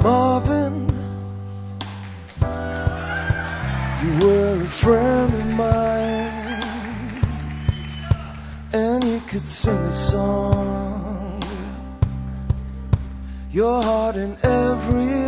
Marvin, you were a friend of mine, and you could sing a song, your heart in every